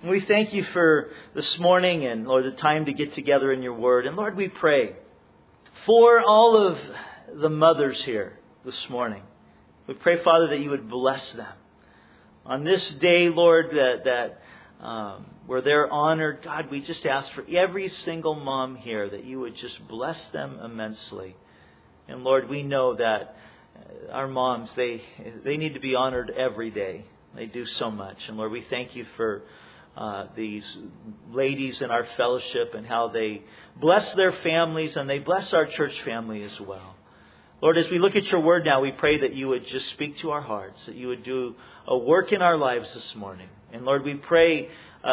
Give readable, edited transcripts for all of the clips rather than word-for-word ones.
We thank you for this morning and, Lord, the time to get together in your word. And, Lord, we pray for all of the mothers here this morning. We pray, Father, that you would bless them. On this day, Lord, that where they're honored, God, we just ask for every single mom here that you would just bless them immensely. And, Lord, we know that our moms, they need to be honored every day. They do so much. And, Lord, we thank you for these ladies in our fellowship and how they bless their families and they bless our church family as well. Lord, as we look at your word now, we pray that you would just speak to our hearts, that you would do a work in our lives this morning. And Lord, we pray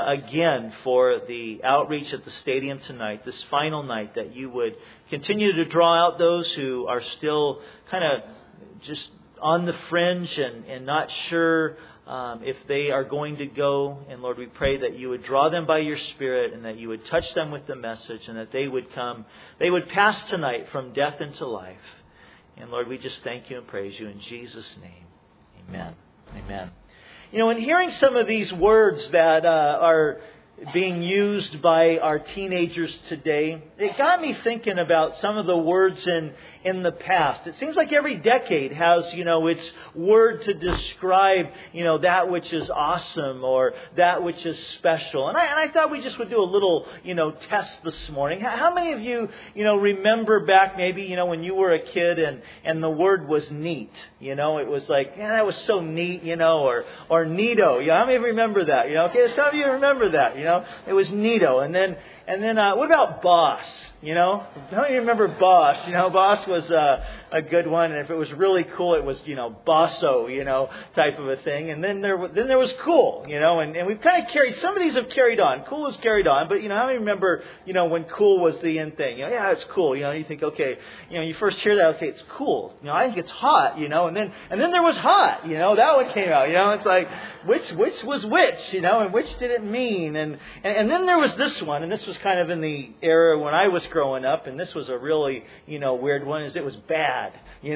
again for the outreach at the stadium tonight, this final night, that you would continue to draw out those who are still kind of just on the fringe and not sure if they are going to go. And Lord, we pray that you would draw them by your Spirit and that you would touch them with the message and that they would come, they would pass tonight from death into life. And Lord, we just thank you and praise you in Jesus' name. Amen. Amen. You know, in hearing some of these words that are being used by our teenagers today, it got me thinking about some of the words in the past. It seems like every decade has, its word to describe, that which is awesome or that which is special. And I thought we just would do a little, test this morning. How many of you, remember back maybe, when you were a kid and the word was neat? It was like, that was so neat, or neato. How many of you remember that? Okay, some of you remember that, it was neato. And then what about boss? How many of you remember boss? Boss was a good one, and if it was really cool, it was bosso, type of a thing. And then there was cool, and we've kind of carried. Some of these have carried on. Cool has carried on, but how many remember when cool was the in thing? Yeah, it's cool. You think, okay, you first hear that, okay, it's cool. I think it's hot, and then there was hot. That one came out. It's like which was which, and which did it mean? And then there was this one, and this was kind of in the era when I was growing up, and this was a really weird one. Is it was bad,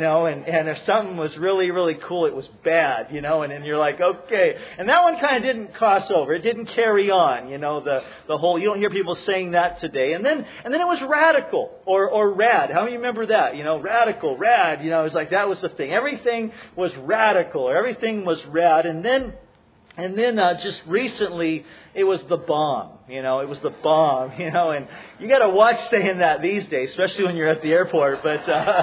and if something was really, really cool, it was bad, and then you're like, okay. And that one kind of didn't cross over. It didn't carry on, the whole, you don't hear people saying that today. And then it was radical or rad. How many remember that? Radical, rad, it was like that was the thing. Everything was radical or everything was rad. And then just recently, it was the bomb. It was the bomb, and you got to watch saying that these days, especially when you're at the airport. But,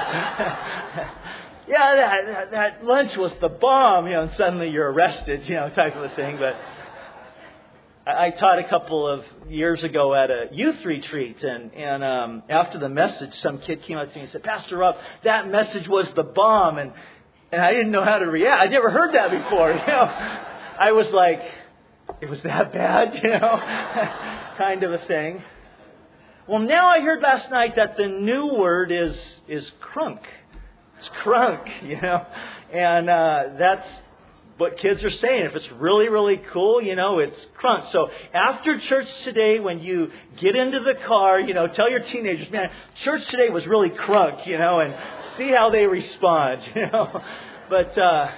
yeah, that lunch was the bomb, and suddenly you're arrested, type of a thing. But I taught a couple of years ago at a youth retreat, and after the message, some kid came up to me and said, Pastor Rob, that message was the bomb, and I didn't know how to react. I never heard that before, I was like, it was that bad, kind of a thing. Well, now I heard last night that the new word is crunk. It's crunk, and that's what kids are saying. If it's really, really cool, it's crunk. So after church today, when you get into the car, tell your teenagers, man, church today was really crunk, and see how they respond, But,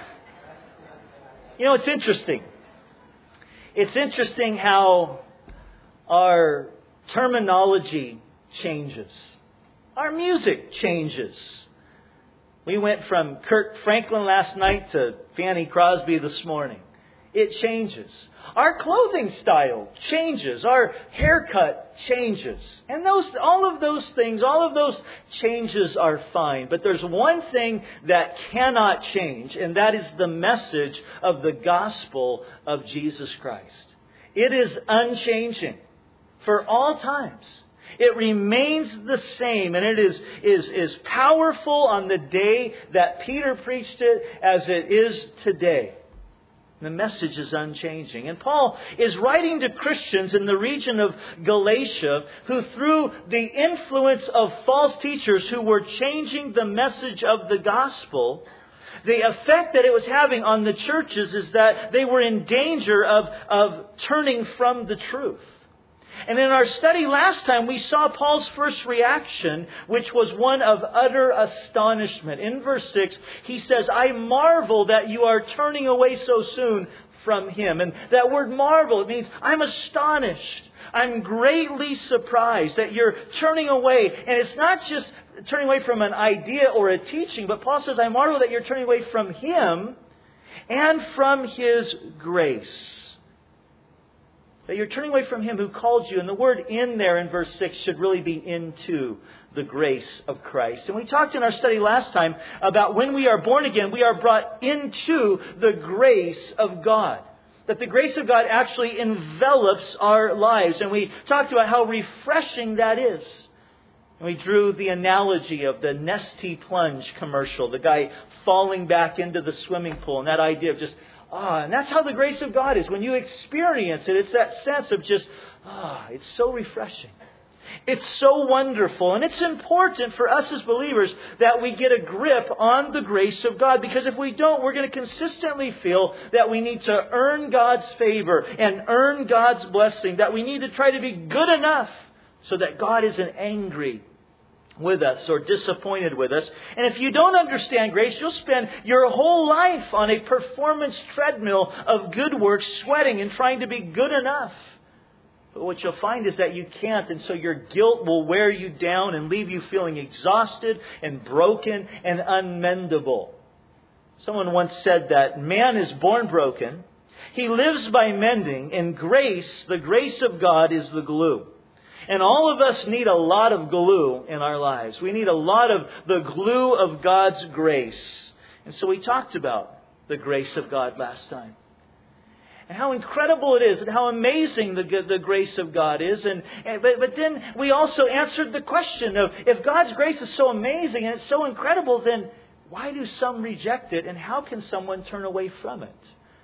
it's interesting. It's interesting how our terminology changes. Our music changes. We went from Kirk Franklin last night to Fanny Crosby this morning. It changes. Our clothing style changes. Our haircut changes. And all of those things, all of those changes are fine. But there's one thing that cannot change, and that is the message of the gospel of Jesus Christ. It is unchanging for all times. It remains the same, and it is powerful on the day that Peter preached it as it is today. The message is unchanging. And Paul is writing to Christians in the region of Galatia who, through the influence of false teachers who were changing the message of the gospel, the effect that it was having on the churches is that they were in danger of turning from the truth. And in our study last time, we saw Paul's first reaction, which was one of utter astonishment. In verse 6, he says, I marvel that you are turning away so soon from Him. And that word marvel, it means I'm astonished. I'm greatly surprised that you're turning away. And it's not just turning away from an idea or a teaching, but Paul says, I marvel that you're turning away from Him and from His grace. That you're turning away from Him who called you. And the word in there in verse 6 should really be into the grace of Christ. And we talked in our study last time about when we are born again, we are brought into the grace of God. That the grace of God actually envelops our lives. And we talked about how refreshing that is. And we drew the analogy of the Nestea plunge commercial. The guy falling back into the swimming pool. And that idea of just, and that's how the grace of God is. When you experience it, it's that sense of just, it's so refreshing. It's so wonderful. And it's important for us as believers that we get a grip on the grace of God. Because if we don't, we're going to consistently feel that we need to earn God's favor and earn God's blessing. That we need to try to be good enough so that God isn't angry with us or disappointed with us. And if you don't understand grace, you'll spend your whole life on a performance treadmill of good works, sweating and trying to be good enough. But what you'll find is that you can't, and so your guilt will wear you down and leave you feeling exhausted and broken and unmendable. Someone once said that man is born broken, he lives by mending, and grace, the grace of God, is the glue. And all of us need a lot of glue in our lives. We need a lot of the glue of God's grace. And so we talked about the grace of God last time. And how incredible it is and how amazing the grace of God is. But then we also answered the question of, if God's grace is so amazing and it's so incredible, then why do some reject it? And how can someone turn away from it?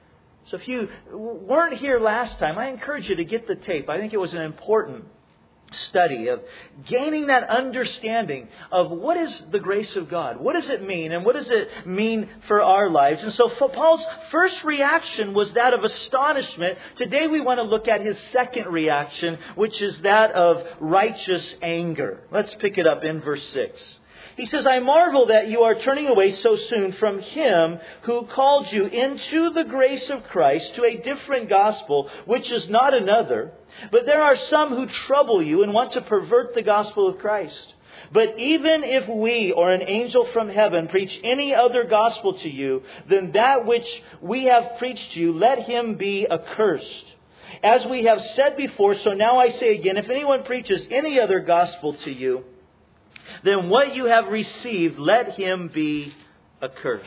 So if you weren't here last time, I encourage you to get the tape. I think it was an important study of gaining that understanding of what is the grace of God. What does it mean? And what does it mean for our lives? And so for Paul's first reaction was that of astonishment. Today we want to look at his second reaction, which is that of righteous anger. Let's pick it up in verse 6. He says, I marvel that you are turning away so soon from Him who called you into the grace of Christ to a different gospel, which is not another. But there are some who trouble you and want to pervert the gospel of Christ. But even if we or an angel from heaven preach any other gospel to you than that which we have preached to you, let him be accursed. As we have said before, so now I say again, if anyone preaches any other gospel to you, then what you have received, let him be accursed.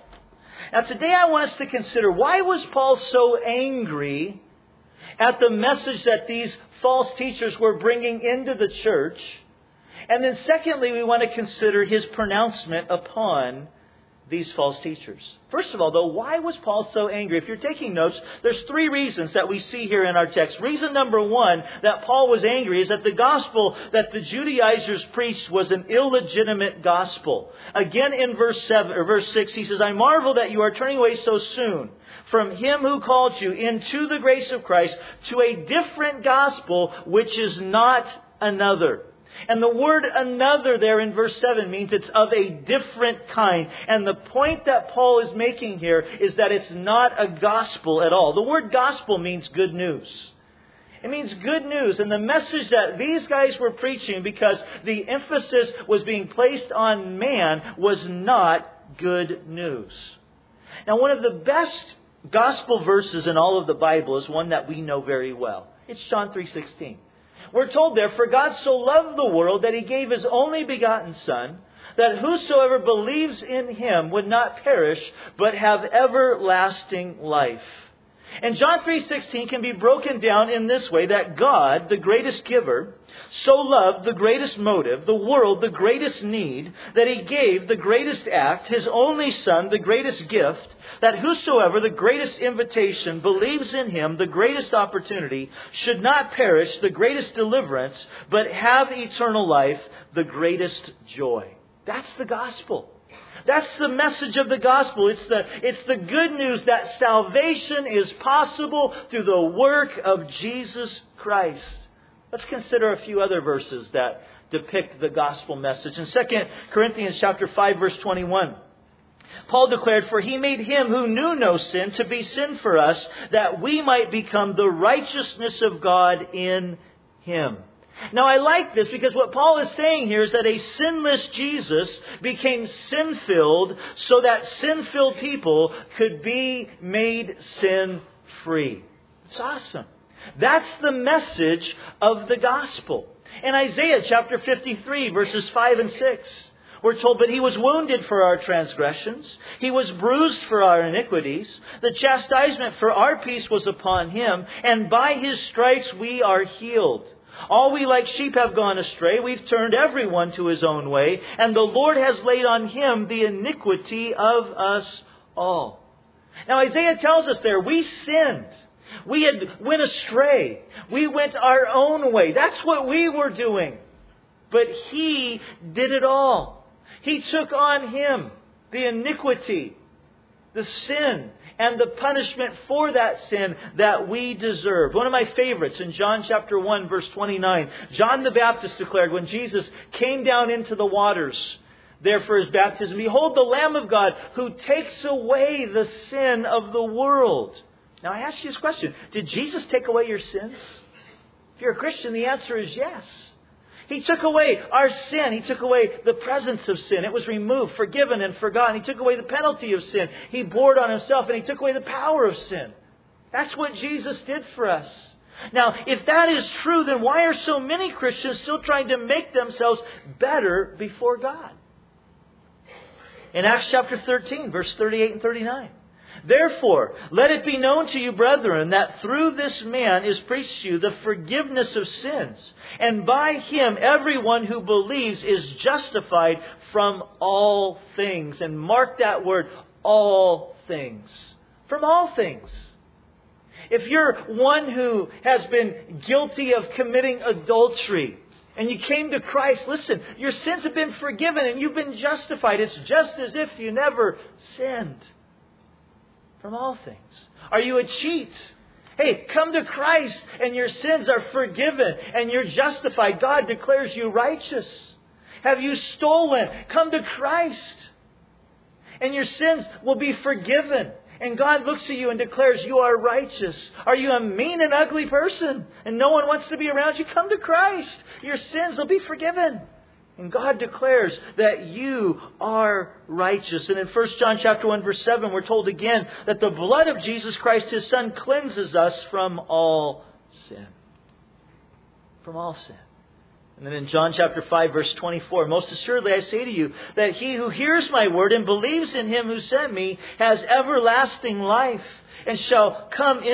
Now today I want us to consider, why was Paul so angry at the message that these false teachers were bringing into the church? And then secondly, we want to consider his pronouncement upon these false teachers. First of all, though, why was Paul so angry? If you're taking notes, there's 3 reasons that we see here in our text. Reason number 1 that Paul was angry is that the gospel that the Judaizers preached was an illegitimate gospel. Again, in verse 6, he says, I marvel that you are turning away so soon from Him who called you into the grace of Christ to a different gospel, which is not another. And the word another there in verse 7 means it's of a different kind. And the point that Paul is making here is that it's not a gospel at all. The word gospel means good news. It means good news. And the message that these guys were preaching, because the emphasis was being placed on man, was not good news. Now, one of the best gospel verses in all of the Bible is one that we know very well. It's John 3:16. We're told there, for God so loved the world that He gave His only begotten Son, that whosoever believes in Him would not perish, but have everlasting life. And John 3:16 can be broken down in this way, that God, the greatest giver, so loved the greatest motive, the world, the greatest need, that He gave the greatest act, His only Son, the greatest gift, that whosoever, the greatest invitation, believes in Him, the greatest opportunity, should not perish, the greatest deliverance, but have eternal life, the greatest joy. That's the gospel. That's the message of the gospel. It's the good news that salvation is possible through the work of Jesus Christ. Let's consider a few other verses that depict the gospel message. In 2 Corinthians chapter 5, verse 21, Paul declared, "For he made him who knew no sin to be sin for us, that we might become the righteousness of God in him." Now I like this because what Paul is saying here is that a sinless Jesus became sin-filled so that sin-filled people could be made sin-free. It's awesome. That's the message of the gospel. In Isaiah chapter 53, verses 5 and 6, we're told, "But he was wounded for our transgressions. He was bruised for our iniquities. The chastisement for our peace was upon him, and by his stripes we are healed. All we like sheep have gone astray. We've turned everyone to his own way, and the Lord has laid on him the iniquity of us all." Now Isaiah tells us there, we sinned. We had went astray. We went our own way. That's what we were doing. But he did it all. He took on him the iniquity, the sin, and the punishment for that sin that we deserve. One of my favorites in John chapter 1, verse 29. John the Baptist declared when Jesus came down into the waters there for his baptism, "Behold the Lamb of God who takes away the sin of the world." Now I ask you this question. Did Jesus take away your sins? If you're a Christian, the answer is yes. He took away our sin. He took away the presence of sin. It was removed, forgiven, and forgotten. He took away the penalty of sin. He bore it on himself, and he took away the power of sin. That's what Jesus did for us. Now, if that is true, then why are so many Christians still trying to make themselves better before God? In Acts chapter 13, verse 38 and 39. "Therefore, let it be known to you, brethren, that through this man is preached to you the forgiveness of sins. And by him, everyone who believes is justified from all things." And mark that word, all things. From all things. If you're one who has been guilty of committing adultery, and you came to Christ, listen, your sins have been forgiven and you've been justified. It's just as if you never sinned. From all things. Are you a cheat? Hey, come to Christ and your sins are forgiven and you're justified. God declares you righteous. Have you stolen? Come to Christ and your sins will be forgiven. And God looks at you and declares you are righteous. Are you a mean and ugly person and no one wants to be around you? Come to Christ. Your sins will be forgiven. And God declares that you are righteous. And in 1 John chapter 1, verse 7, we're told again that the blood of Jesus Christ, his Son, cleanses us from all sin. From all sin. And then in John chapter 5, verse 24, "Most assuredly I say to you that he who hears my word and believes in him who sent me has everlasting life and shall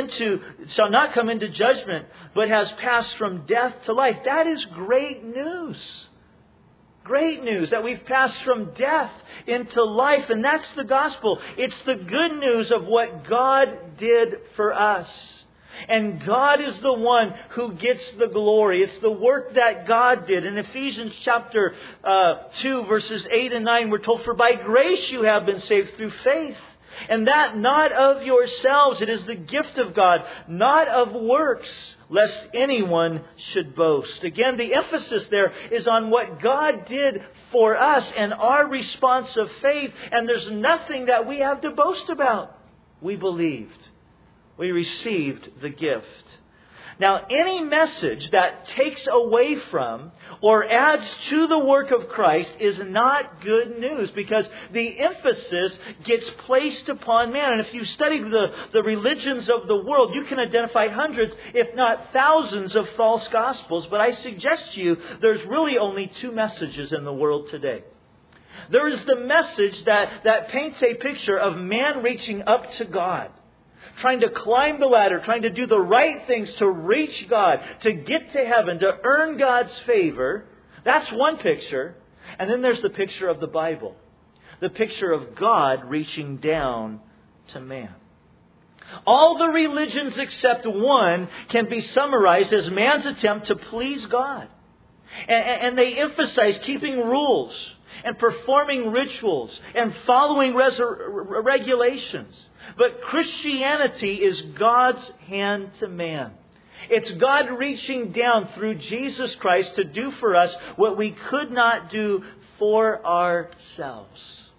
not come into judgment, but has passed from death to life." That is great news. Great news that we've passed from death into life. And that's the gospel. It's the good news of what God did for us. And God is the one who gets the glory. It's the work that God did. In Ephesians chapter 2, verses 8 and 9, we're told, "For by grace you have been saved through faith. And that not of yourselves, it is the gift of God, not of works, lest anyone should boast." Again, the emphasis there is on what God did for us and our response of faith. And there's nothing that we have to boast about. We believed. We received the gift. Now, any message that takes away from or adds to the work of Christ is not good news because the emphasis gets placed upon man. And if you study the religions of the world, you can identify hundreds, if not thousands, of false gospels. But I suggest to you there's really only two messages in the world today. There is the message that paints a picture of man reaching up to God, trying to climb the ladder, trying to do the right things to reach God, to get to heaven, to earn God's favor. That's one picture. And then there's the picture of the Bible. The picture of God reaching down to man. All the religions except one can be summarized as man's attempt to please God. And they emphasize keeping rules and performing rituals and following regulations. But Christianity is God's hand to man. It's God reaching down through Jesus Christ to do for us what we could not do for ourselves.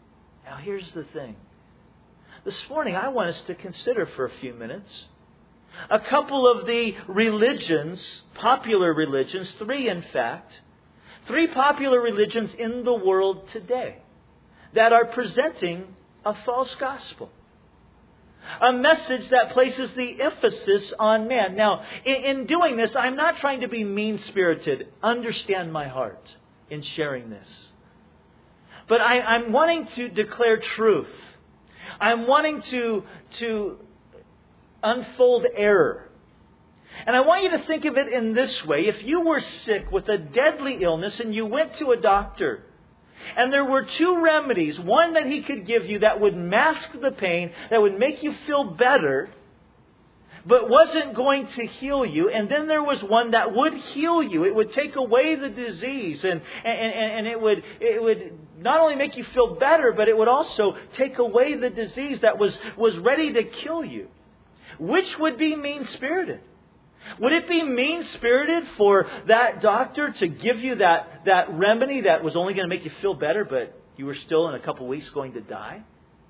Now here's the thing. This morning I want us to consider for a few minutes a couple of the religions, popular religions, 3 in fact, 3 popular religions in the world today that are presenting a false gospel. A message that places the emphasis on man. Now, in doing this, I'm not trying to be mean-spirited. Understand my heart in sharing this. But I'm wanting to declare truth. I'm wanting to unfold error. And I want you to think of it in this way. If you were sick with a deadly illness and you went to a doctor, and there were 2 remedies, one that he could give you that would mask the pain, that would make you feel better, but wasn't going to heal you. And then there was one that would heal you. It would take away the disease, and it would not only make you feel better, but it would also take away the disease that was ready to kill you. Which would be mean-spirited? Would it be mean-spirited for that doctor to give you that remedy that was only going to make you feel better, but you were still in a couple weeks going to die?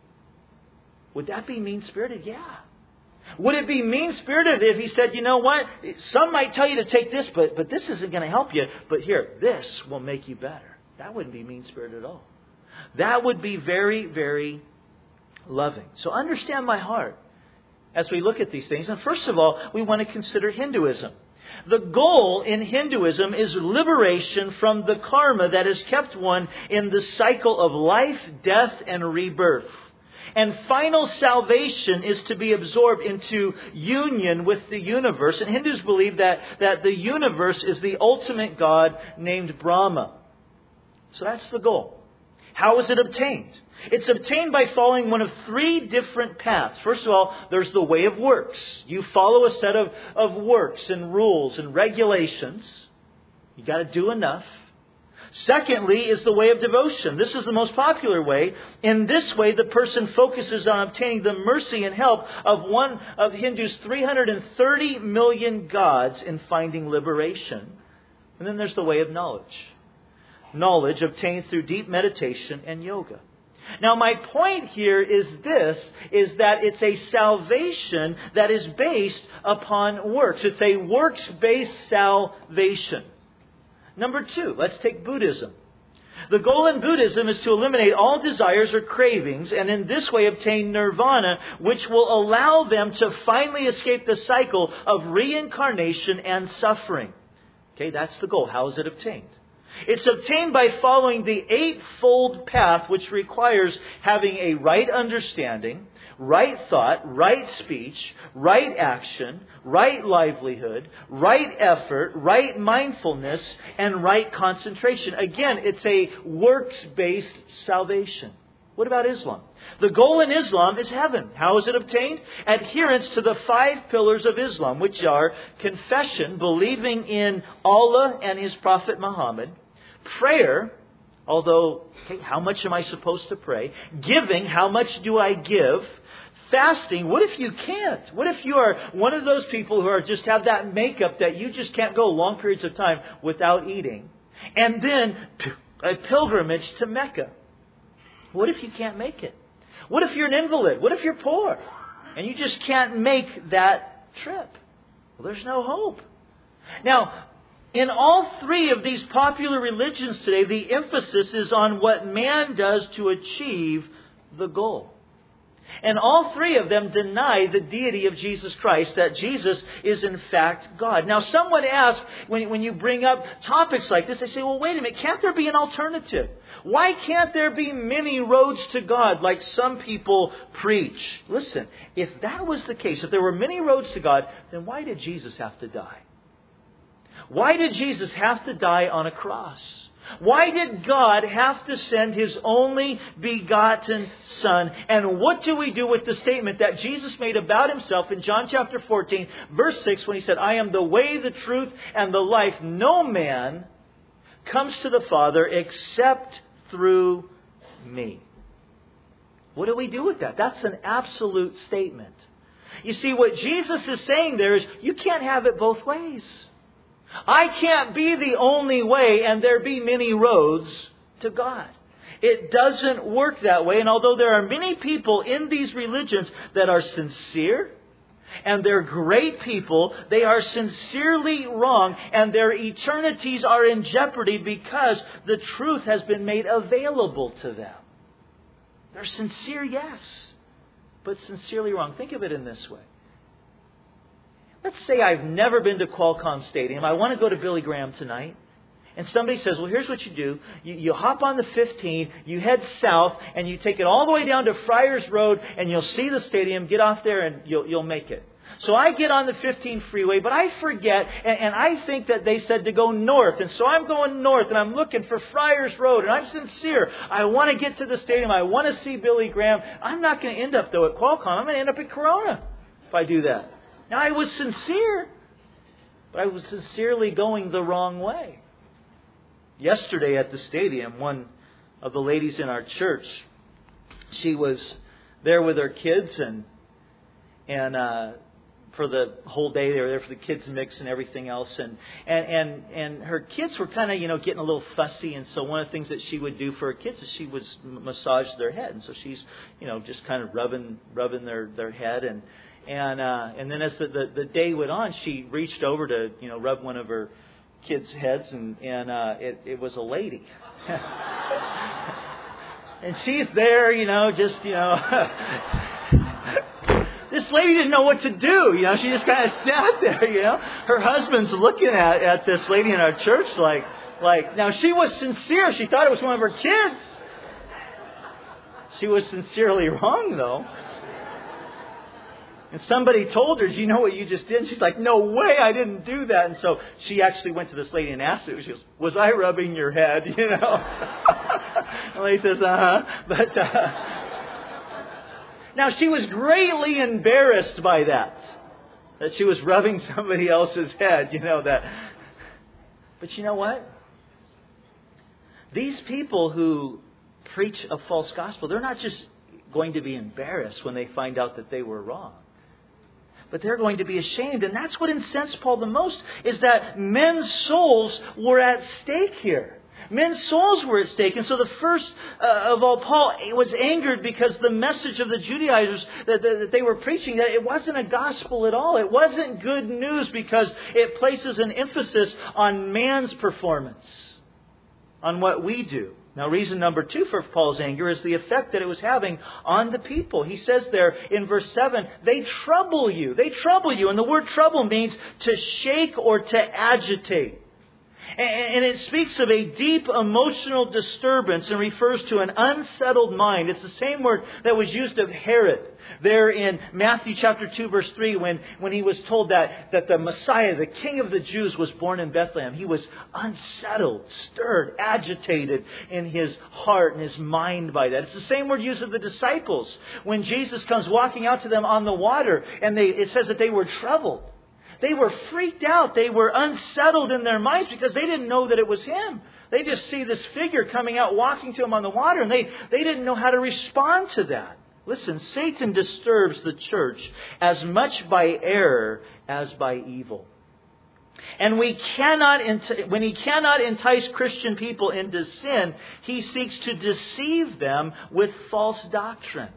Would that be mean-spirited? Yeah. Would it be mean-spirited if he said, you know what, some might tell you to take this, but this isn't going to help you, but here, this will make you better? That wouldn't be mean-spirited at all. That would be very, very loving. So understand my heart as we look at these things. And first of all, we want to consider Hinduism. The goal in Hinduism is liberation from the karma that has kept one in the cycle of life, death, and rebirth. And final salvation is to be absorbed into union with the universe. And Hindus believe that the universe is the ultimate God named Brahma. So that's the goal. How is it obtained? It's obtained by following one of 3 different paths. First of all, there's the way of works. You follow a set of works and rules and regulations. You got to do enough. Secondly is the way of devotion. This is the most popular way. In this way, the person focuses on obtaining the mercy and help of one of Hindus' 330 million gods in finding liberation. And then there's the way of knowledge. Knowledge obtained through deep meditation and yoga. Now, my point here is that it's a salvation that is based upon works. It's a works-based salvation. Number 2, let's take Buddhism. The goal in Buddhism is to eliminate all desires or cravings and in this way obtain nirvana, which will allow them to finally escape the cycle of reincarnation and suffering. Okay, that's the goal. How is it obtained? It's obtained by following the 8-fold path, which requires having a right understanding, right thought, right speech, right action, right livelihood, right effort, right mindfulness, and right concentration. Again, it's a works-based salvation. What about Islam? The goal in Islam is heaven. How is it obtained? Adherence to the 5 pillars of Islam, which are confession, believing in Allah and His Prophet Muhammad, prayer, although, how much am I supposed to pray? Giving, how much do I give? Fasting, what if you can't? What if you are one of those people who are just have that makeup that you just can't go long periods of time without eating? And then a pilgrimage to Mecca. What if you can't make it? What if you're an invalid? What if you're poor? And you just can't make that trip? Well, there's no hope. Now, in all 3 of these popular religions today, the emphasis is on what man does to achieve the goal. And all 3 of them deny the deity of Jesus Christ, that Jesus is in fact God. Now, some would ask, when you bring up topics like this, they say, well, wait a minute, can't there be an alternative? Why can't there be many roads to God like some people preach? Listen, if that was the case, if there were many roads to God, then why did Jesus have to die? Why did Jesus have to die on a cross? Why did God have to send His only begotten Son? And what do we do with the statement that Jesus made about Himself in John chapter 14, verse 6, when He said, I am the way, the truth, and the life. No man comes to the Father except through me. What do we do with that? That's an absolute statement. You see, what Jesus is saying there is, you can't have it both ways. I can't be the only way and there be many roads to God. It doesn't work that way. And although there are many people in these religions that are sincere, and they're great people, they are sincerely wrong, and their eternities are in jeopardy because the truth has been made available to them. They're sincere, yes, but sincerely wrong. Think of it in this way. Let's say I've never been to Qualcomm Stadium. I want to go to Billy Graham tonight. And somebody says, well, here's what you do. You hop on the 15, you head south, and you take it all the way down to Friars Road, and you'll see the stadium. Get off there, and you'll make it. So I get on the 15 freeway, but I forget, and I think that they said to go north. And so I'm going north, and I'm looking for Friars Road, and I'm sincere. I want to get to the stadium. I want to see Billy Graham. I'm not going to end up, though, at Qualcomm. I'm going to end up at Corona if I do that. Now, I was sincere, but I was sincerely going the wrong way. Yesterday at the stadium, one of the ladies in our church, she was there with her kids, and for the whole day they were there for the kids mix and everything else, and her kids were kind of getting a little fussy, and so one of the things that she would do for her kids is she would massage their head, and so she's just kind of rubbing their head, and then as the day went on, she reached over to rub one of her kids' heads, and it was a lady. And she's there, this lady didn't know what to do. She just kind of sat there, Her husband's looking at this lady in our church like, now she was sincere. She thought it was one of her kids. She was sincerely wrong, though. And somebody told her, do you know what you just did? And she's like, no way, I didn't do that. And so she actually went to this lady and asked her. She goes, was I rubbing your head? And the lady says, But now she was greatly embarrassed by that she was rubbing somebody else's head, that. But you know what? These people who preach a false gospel, they're not just going to be embarrassed when they find out that they were wrong, but they're going to be ashamed. And that's what incensed Paul the most, is that men's souls were at stake here. Men's souls were at stake. And so the first of all, Paul was angered because the message of the Judaizers that they were preaching, that it wasn't a gospel at all. It wasn't good news because it places an emphasis on man's performance, on what we do. Now, reason number 2 for Paul's anger is the effect that it was having on the people. He says there in verse 7, they trouble you. They trouble you. And the word trouble means to shake or to agitate. And it speaks of a deep emotional disturbance and refers to an unsettled mind. It's the same word that was used of Herod there in Matthew chapter 2 verse 3 when he was told that the Messiah, the King of the Jews, was born in Bethlehem. He was unsettled, stirred, agitated in his heart and his mind by that. It's the same word used of the disciples when Jesus comes walking out to them on the water, and it says that they were troubled. They were freaked out. They were unsettled in their minds because they didn't know that it was Him. They just see this figure coming out, walking to them on the water, and they didn't know how to respond to that. Listen, Satan disturbs the church as much by error as by evil. And when he cannot entice Christian people into sin, he seeks to deceive them with false doctrine.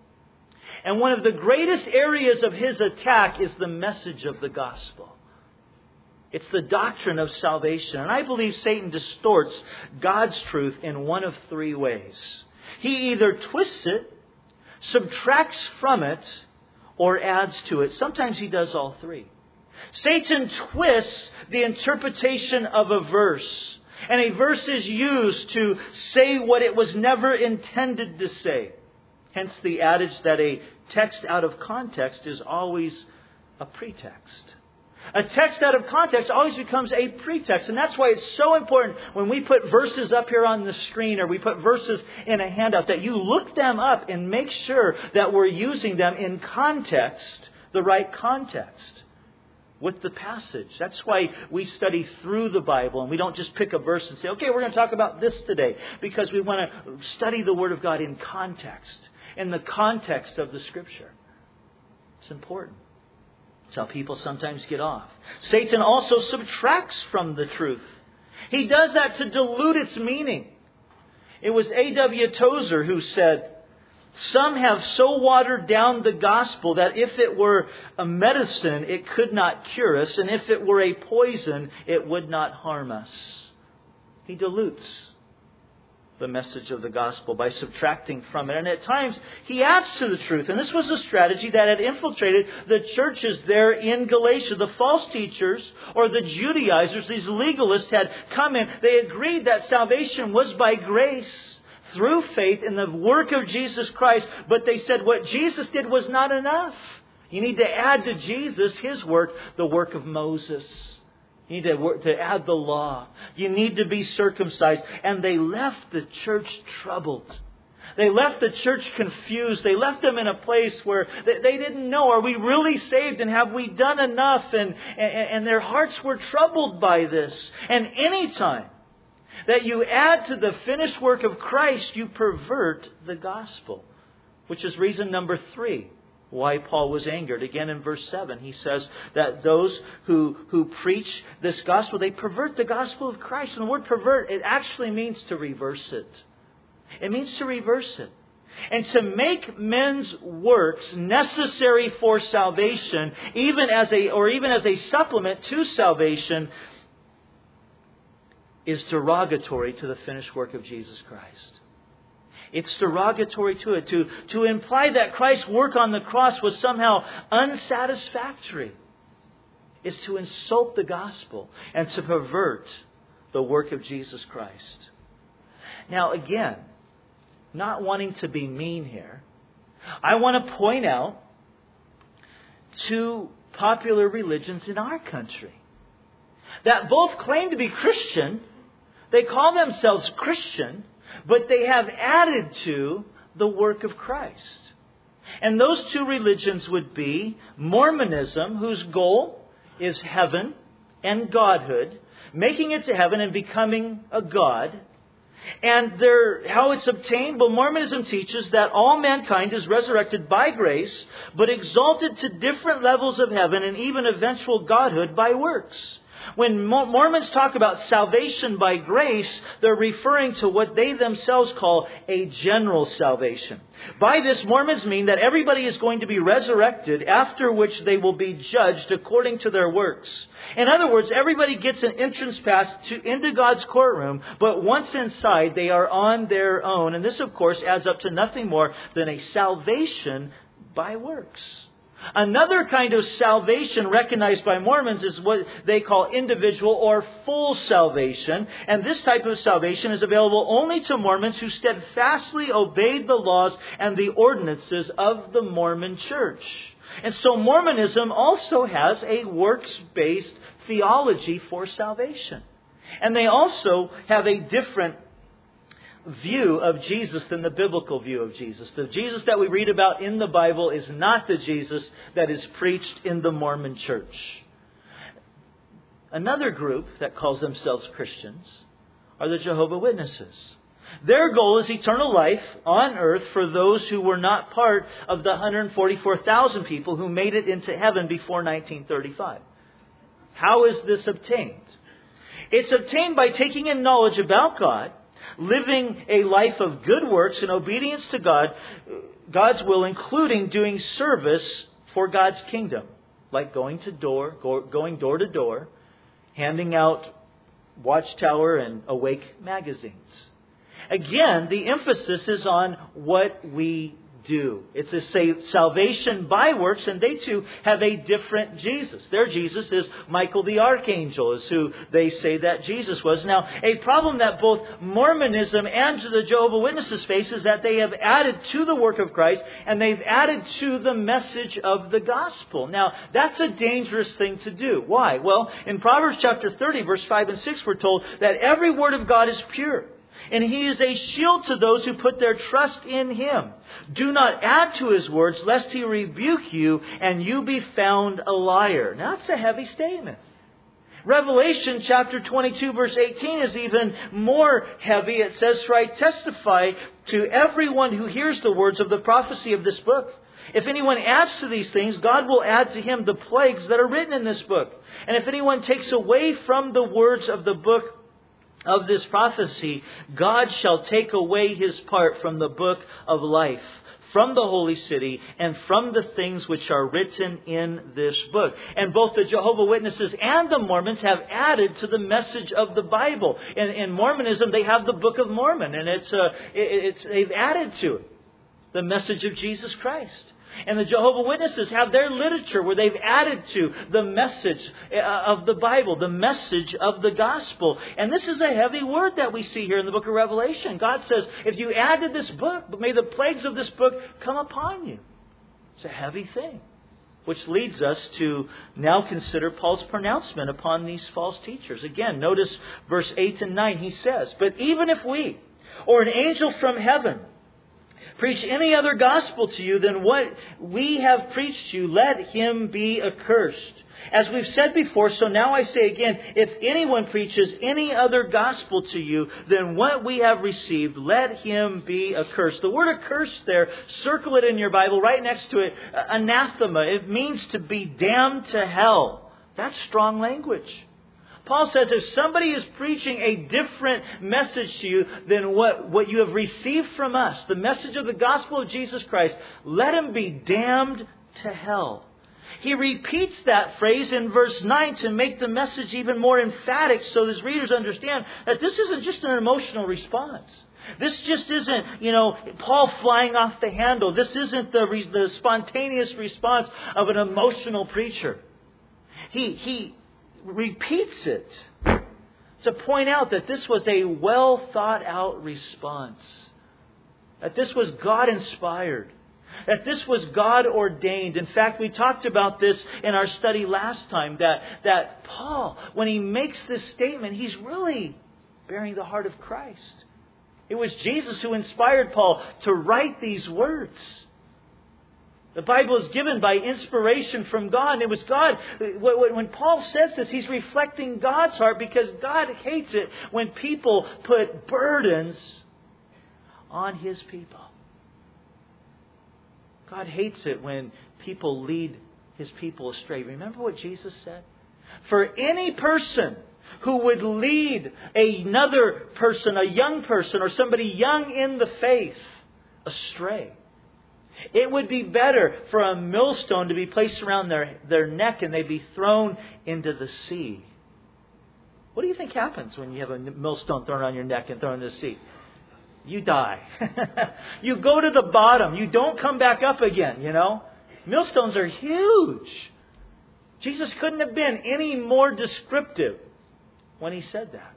And one of the greatest areas of his attack is the message of the gospel. It's the doctrine of salvation. And I believe Satan distorts God's truth in one of 3 ways. He either twists it, subtracts from it, or adds to it. Sometimes he does all 3. Satan twists the interpretation of a verse. And a verse is used to say what it was never intended to say. Hence the adage that a text out of context is always a pretext. A text out of context always becomes a pretext. And that's why it's so important when we put verses up here on the screen or we put verses in a handout that you look them up and make sure that we're using them in context, the right context with the passage. That's why we study through the Bible and we don't just pick a verse and say, okay, we're going to talk about this today, because we want to study the Word of God in context, in the context of the Scripture. It's important. It's how people sometimes get off. Satan also subtracts from the truth. He does that to dilute its meaning. It was A.W. Tozer who said, "Some have so watered down the gospel that if it were a medicine, it could not cure us, and if it were a poison, it would not harm us." He dilutes the message of the gospel by subtracting from it. And at times, he adds to the truth. And this was a strategy that had infiltrated the churches there in Galatia. The false teachers, or the Judaizers, these legalists had come in. They agreed that salvation was by grace through faith in the work of Jesus Christ. But they said what Jesus did was not enough. You need to add to Jesus, His work, the work of Moses. You need to add the law. You need to be circumcised. And they left the church troubled. They left the church confused. They left them in a place where they didn't know, are we really saved and have we done enough? And their hearts were troubled by this. And anytime that you add to the finished work of Christ, you pervert the gospel. Which is reason number 3. Why Paul was angered. Again in verse 7, he says that those who preach this gospel, they pervert the gospel of Christ. And the word pervert, it actually means to reverse it. It means to reverse it. And to make men's works necessary for salvation, even as a supplement to salvation, is derogatory to the finished work of Jesus Christ. It's derogatory to it. To imply that Christ's work on the cross was somehow unsatisfactory is to insult the gospel and to pervert the work of Jesus Christ. Now again, not wanting to be mean here, I want to point out 2 popular religions in our country that both claim to be Christian. They call themselves Christian, but they have added to the work of Christ. And those 2 religions would be Mormonism, whose goal is heaven and godhood, making it to heaven and becoming a god. And how it's obtained, well, Mormonism teaches that all mankind is resurrected by grace, but exalted to different levels of heaven and even eventual godhood by works. When Mormons talk about salvation by grace, they're referring to what they themselves call a general salvation. By this, Mormons mean that everybody is going to be resurrected, after which they will be judged according to their works. In other words, everybody gets an entrance pass into God's courtroom, but once inside, they are on their own. And this, of course, adds up to nothing more than a salvation by works. Another kind of salvation recognized by Mormons is what they call individual or full salvation. And this type of salvation is available only to Mormons who steadfastly obeyed the laws and the ordinances of the Mormon Church. And so Mormonism also has a works-based theology for salvation. And they also have a different view of Jesus than the biblical view of Jesus. The Jesus that we read about in the Bible is not the Jesus that is preached in the Mormon Church. Another group that calls themselves Christians are the Jehovah's Witnesses. Their goal is eternal life on earth for those who were not part of the 144,000 people who made it into heaven before 1935. How is this obtained? It's obtained by taking in knowledge about God, living a life of good works and obedience to God's will, including doing service for God's kingdom, like going door to door, handing out Watchtower and Awake magazines. Again, the emphasis is on what we do. It's a salvation by works, and they too have a different Jesus. Their Jesus is Michael the Archangel, is who they say that Jesus was. Now, a problem that both Mormonism and the Jehovah's Witnesses face is that they have added to the work of Christ, and they've added to the message of the gospel. Now, that's a dangerous thing to do. Why? Well, in Proverbs chapter 30, verse 5 and 6, we're told that every word of God is pure, and He is a shield to those who put their trust in Him. Do not add to His words, lest He rebuke you, and you be found a liar. Now, that's a heavy statement. Revelation chapter 22, verse 18 is even more heavy. It says, "For I testify to everyone who hears the words of the prophecy of this book. If anyone adds to these things, God will add to him the plagues that are written in this book. And if anyone takes away from the words of the book of this prophecy, God shall take away His part from the book of life, from the holy city, and from the things which are written in this book. And both the Jehovah's Witnesses and the Mormons have added to the message of the Bible. In Mormonism, they have the Book of Mormon, and they've added to it the message of Jesus Christ. And the Jehovah's Witnesses have their literature where they've added to the message of the Bible, the message of the gospel. And this is a heavy word that we see here in the book of Revelation. God says, if you add to this book, may the plagues of this book come upon you. It's a heavy thing. Which leads us to now consider Paul's pronouncement upon these false teachers. Again, notice verse 8 and 9. He says, but even if we, or an angel from heaven, preach any other gospel to you than what we have preached to you, let him be accursed. As we've said before, so now I say again, if anyone preaches any other gospel to you than what we have received, let him be accursed. The word accursed there, circle it in your Bible, right next to it, anathema. It means to be damned to hell. That's strong language. Paul says if somebody is preaching a different message to you than what you have received from us, the message of the gospel of Jesus Christ, let him be damned to hell. He repeats that phrase in verse 9 to make the message even more emphatic so his readers understand that this isn't just an emotional response. This just isn't, Paul flying off the handle. This isn't the spontaneous response of an emotional preacher. He repeats it to point out that this was a well thought out response. That this was God inspired. That this was God ordained. In fact, we talked about this in our study last time. That Paul, when he makes this statement, he's really bearing the heart of Christ. It was Jesus who inspired Paul to write these words. The Bible is given by inspiration from God. And it was God. When Paul says this, he's reflecting God's heart because God hates it when people put burdens on His people. God hates it when people lead His people astray. Remember what Jesus said? For any person who would lead another person, a young person, or somebody young in the faith astray, it would be better for a millstone to be placed around their neck and they be thrown into the sea. What do you think happens when you have a millstone thrown around your neck and thrown into the sea? You die. You go to the bottom. You don't come back up again, Millstones are huge. Jesus couldn't have been any more descriptive when He said that.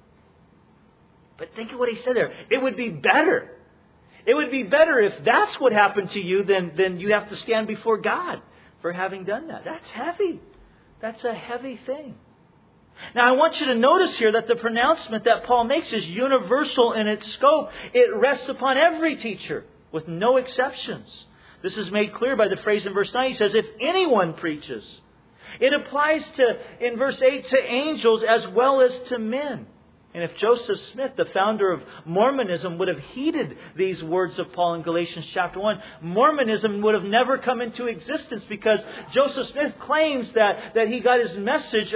But think of what He said there. It would be better. It would be better if that's what happened to you than you have to stand before God for having done that. That's heavy. That's a heavy thing. Now I want you to notice here that the pronouncement that Paul makes is universal in its scope. It rests upon every teacher with no exceptions. This is made clear by the phrase in verse 9. He says, if anyone preaches. It applies in verse 8 to angels as well as to men. And if Joseph Smith, the founder of Mormonism, would have heeded these words of Paul in Galatians chapter 1, Mormonism would have never come into existence because Joseph Smith claims that he got his message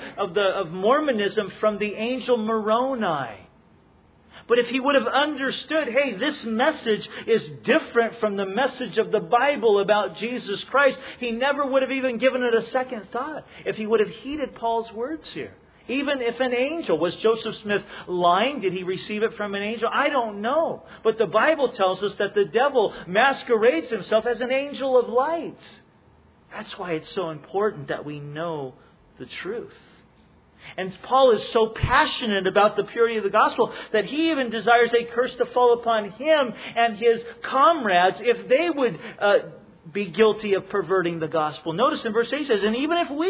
of Mormonism from the angel Moroni. But if he would have understood, hey, this message is different from the message of the Bible about Jesus Christ, he never would have even given it a second thought if he would have heeded Paul's words here. Even if an angel, was Joseph Smith lying? Did he receive it from an angel? I don't know. But the Bible tells us that the devil masquerades himself as an angel of light. That's why it's so important that we know the truth. And Paul is so passionate about the purity of the gospel that he even desires a curse to fall upon him and his comrades if they would be guilty of perverting the gospel. Notice in verse 8 it says, and even if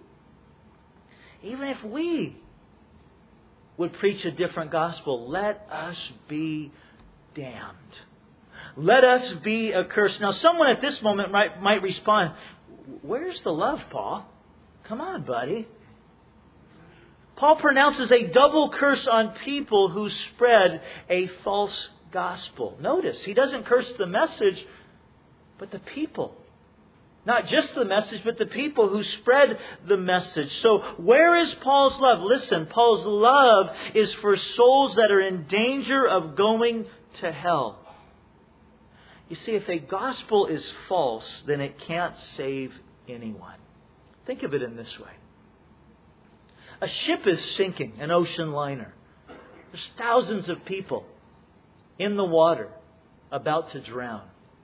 we would preach a different gospel, let us be damned. Let us be accursed. Now, someone at this moment might respond, where's the love, Paul? Come on, buddy. Paul pronounces a double curse on people who spread a false gospel. Notice, he doesn't curse the message, but the people. Not just the message, but the people who spread the message. So where is Paul's love? Listen, Paul's love is for souls that are in danger of going to hell. You see, if a gospel is false, then it can't save anyone. Think of it in this way. A ship is sinking, an ocean liner. There's thousands of people in the water about to drown.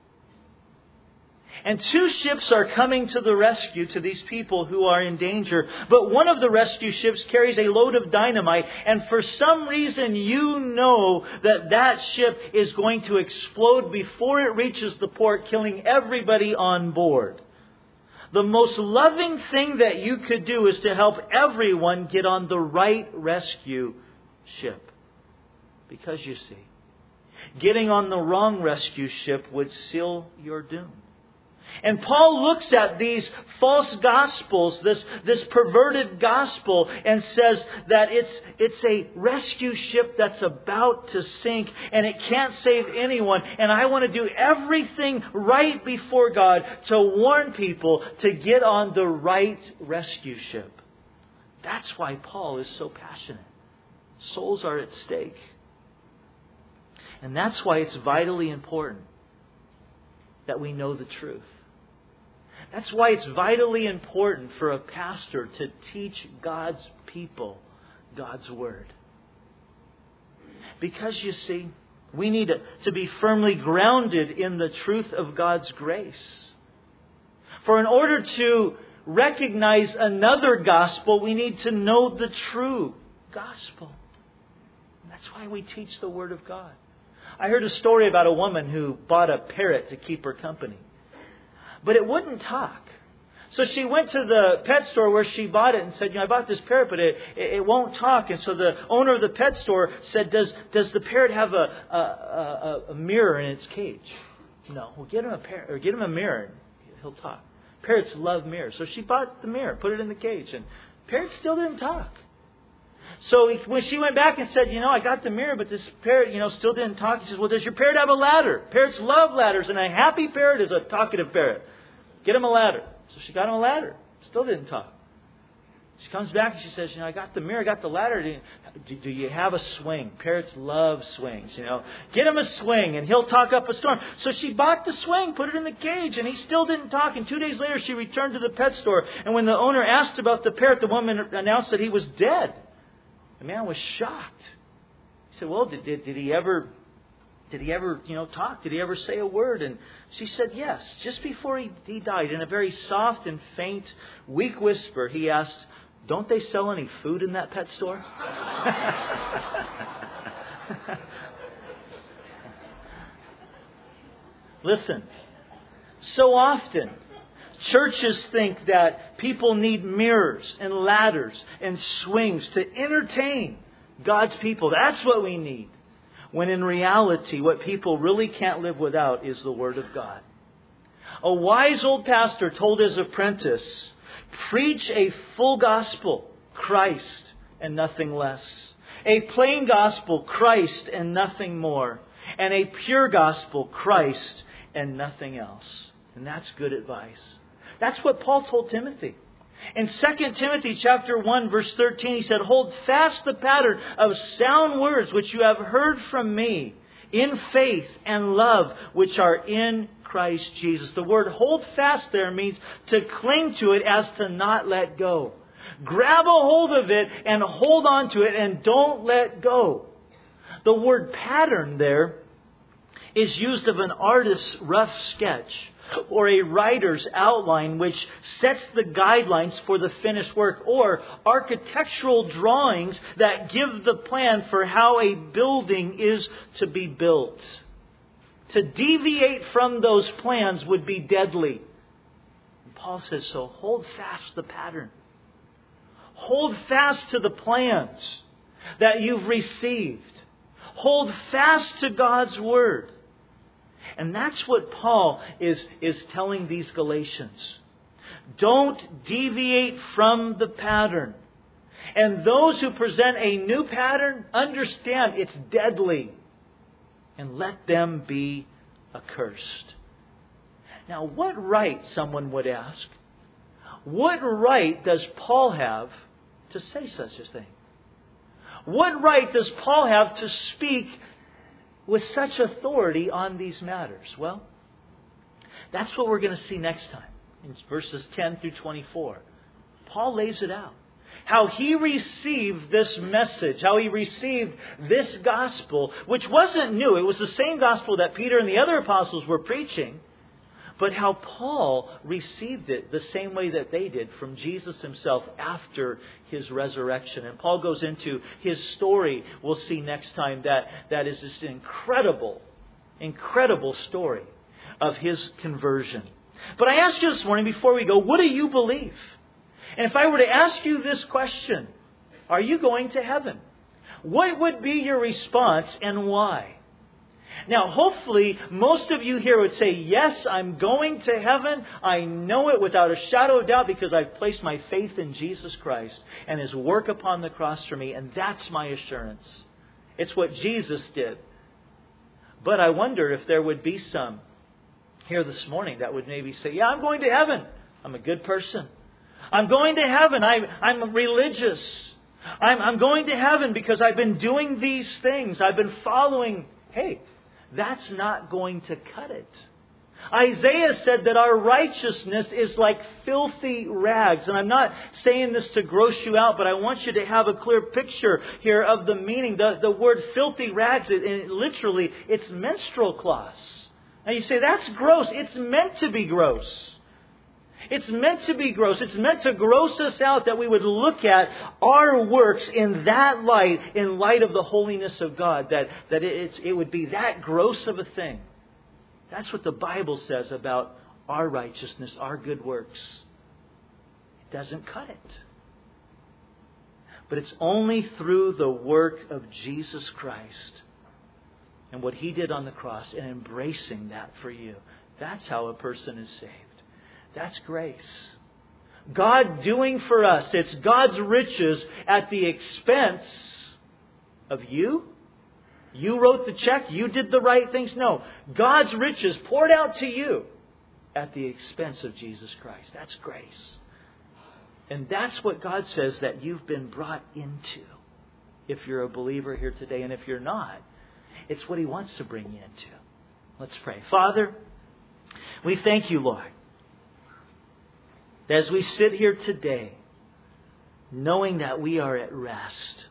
And 2 ships are coming to the rescue to these people who are in danger. But one of the rescue ships carries a load of dynamite. And for some reason you know that that ship is going to explode before it reaches the port, killing everybody on board. The most loving thing that you could do is to help everyone get on the right rescue ship. Because you see, getting on the wrong rescue ship would seal your doom. And Paul looks at these false gospels, this perverted gospel, and says that it's a rescue ship that's about to sink and it can't save anyone. And I want to do everything right before God to warn people to get on the right rescue ship. That's why Paul is so passionate. Souls are at stake. And that's why it's vitally important that we know the truth. That's why it's vitally important for a pastor to teach God's people God's Word. Because you see, we need to be firmly grounded in the truth of God's grace. For in order to recognize another gospel, we need to know the true gospel. And that's why we teach the Word of God. I heard a story about a woman who bought a parrot to keep her company. But it wouldn't talk. So she went to the pet store where she bought it and said, I bought this parrot, but it won't talk. And so the owner of the pet store said, does the parrot have a mirror in its cage? No. Well, get him a parrot, or get him a mirror and he'll talk. Parrots love mirrors. So she bought the mirror, put it in the cage, and parrot still didn't talk. So when she went back and said, I got the mirror, but this parrot, still didn't talk. He says, well, does your parrot have a ladder? Parrots love ladders, and a happy parrot is a talkative parrot. Get him a ladder. So she got him a ladder. Still didn't talk. She comes back and she says, I got the mirror, I got the ladder. Do you have a swing? Parrots love swings, Get him a swing and he'll talk up a storm. So she bought the swing, put it in the cage, and he still didn't talk. And 2 days later she returned to the pet store. And when the owner asked about the parrot, the woman announced that he was dead. The man was shocked. He said, well, did he ever talk? Did he ever say a word? And she said, yes. Just before he died, in a very soft and faint, weak whisper, he asked, don't they sell any food in that pet store? Listen, so often churches think that people need mirrors and ladders and swings to entertain God's people. That's what we need. When in reality, what people really can't live without is the Word of God. A wise old pastor told his apprentice, preach a full gospel, Christ and nothing less. A plain gospel, Christ and nothing more. And a pure gospel, Christ and nothing else. And that's good advice. That's what Paul told Timothy. In 2 Timothy chapter 1 verse 13, he said, hold fast the pattern of sound words which you have heard from me in faith and love which are in Christ Jesus. The word hold fast there means to cling to it as to not let go. Grab a hold of it and hold on to it and don't let go. The word pattern there is used of an artist's rough sketch or a writer's outline which sets the guidelines for the finished work, or architectural drawings that give the plan for how a building is to be built. To deviate from those plans would be deadly. And Paul says, so hold fast the pattern. Hold fast to the plans that you've received. Hold fast to God's Word. And that's what Paul is telling these Galatians. Don't deviate from the pattern. And those who present a new pattern, understand it's deadly. And let them be accursed. Now, what right, someone would ask, what right does Paul have to say such a thing? What right does Paul have to speak with such authority on these matters? Well, that's what we're going to see next time in verses 10 through 24. Paul lays it out. How he received this message, how he received this gospel, which wasn't new. It was the same gospel that Peter and the other apostles were preaching. But how Paul received it the same way that they did from Jesus himself after his resurrection. And Paul goes into his story, we'll see next time, that is just an incredible story of his conversion. But I asked you this morning before we go, what do you believe? And if I were to ask you this question, are you going to heaven? What would be your response and why? Now, hopefully, most of you here would say, yes, I'm going to heaven. I know it without a shadow of doubt because I've placed my faith in Jesus Christ and His work upon the cross for me. And that's my assurance. It's what Jesus did. But I wonder if there would be some here this morning that would maybe say, yeah, I'm going to heaven. I'm a good person. I'm going to heaven. I'm religious. I'm going to heaven because I've been doing these things. I've been following. Hey, that's not going to cut it. Isaiah said that our righteousness is like filthy rags. And I'm not saying this to gross you out, but I want you to have a clear picture here of the meaning. The word filthy rags, literally, it's menstrual cloths. Now you say, that's gross. It's meant to be gross. It's meant to be gross. It's meant to gross us out, that we would look at our works in that light, in light of the holiness of God, that it would be that gross of a thing. That's what the Bible says about our righteousness, our good works. It doesn't cut it. But it's only through the work of Jesus Christ and what He did on the cross and embracing that for you. That's how a person is saved. That's grace. God doing for us. It's God's riches at the expense of you. You wrote the check. You did the right things. No. God's riches poured out to you at the expense of Jesus Christ. That's grace. And that's what God says that you've been brought into. If you're a believer here today. And if you're not, it's what He wants to bring you into. Let's pray. Father, we thank You, Lord, as we sit here today, knowing that we are at rest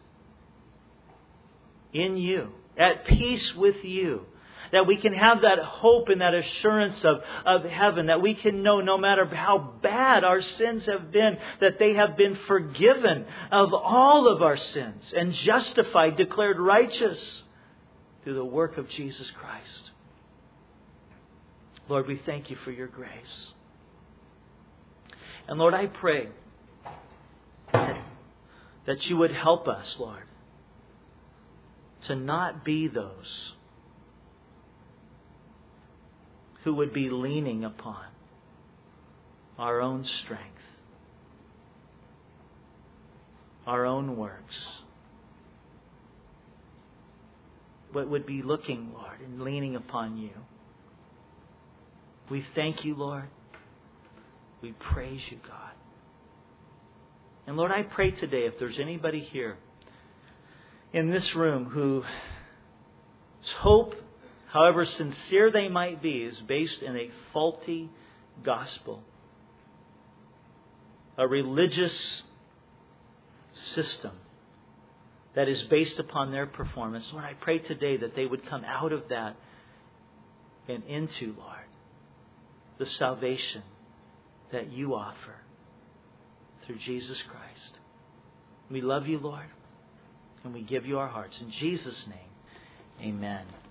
in You, at peace with You, that we can have that hope and that assurance of heaven, that we can know no matter how bad our sins have been, that they have been forgiven of all of our sins and justified, declared righteous through the work of Jesus Christ. Lord, we thank You for Your grace. And Lord, I pray that You would help us, Lord, to not be those who would be leaning upon our own strength, our own works, but would be looking, Lord, and leaning upon You. We thank You, Lord. We praise You, God. And Lord, I pray today if there's anybody here in this room whose hope, however sincere they might be, is based in a faulty gospel, a religious system that is based upon their performance. Lord, I pray today that they would come out of that and into, Lord, the salvation that You offer through Jesus Christ. We love You, Lord, and we give You our hearts. In Jesus' name, amen.